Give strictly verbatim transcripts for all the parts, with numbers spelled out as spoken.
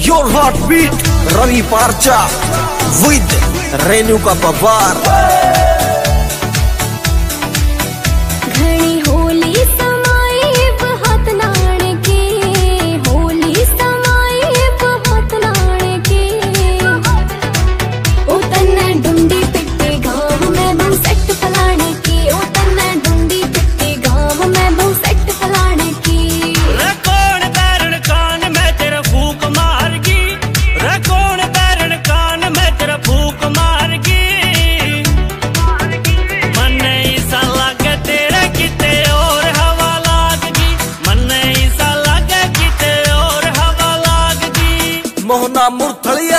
Your heartbeat, Ravi Parcha with Renuka Pawar. Mohana मुरथलिया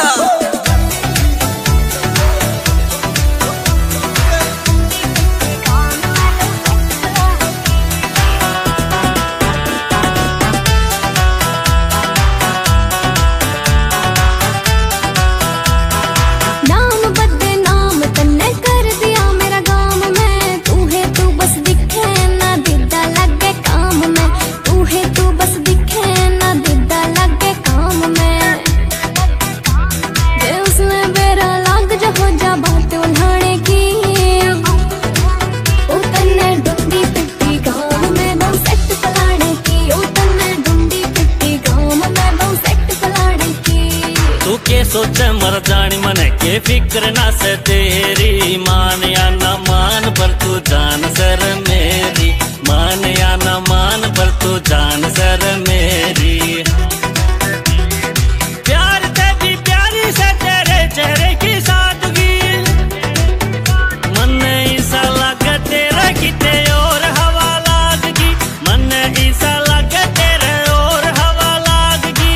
सोच मर जानी मन के फिक्र ना से तेरी मान या न मान पर तू जान सर मेरी मान या न मान पर तू जान सर मेरी प्यार तेरी प्यारी से तेरे चेहरे की सादगी मन ऐसा लगा तेरा किते और हवा लागगी मन ऐसा लगा तेरे और हवा लागगी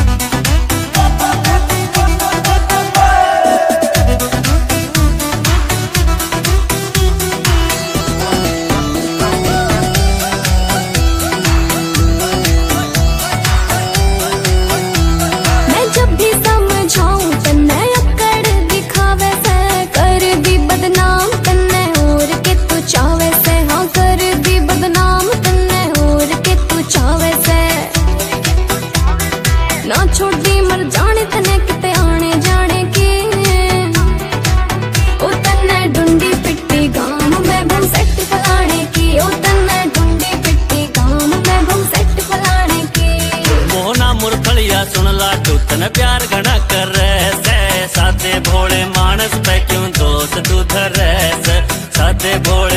ना छोड़ दी मर जाने तने किते आने जाने के ओ तन्ने ढूंढी पिट्टी गांव में बम सेट फलाने की ओ तन्ने ढूंढी पिट्टी गांव में बम सेट फलाने की मोहना मुरथलिया सुन ला तू तने प्यार घना कर से सादे भोले मानस पे क्यों दोस्त तू धरे से सादे भोले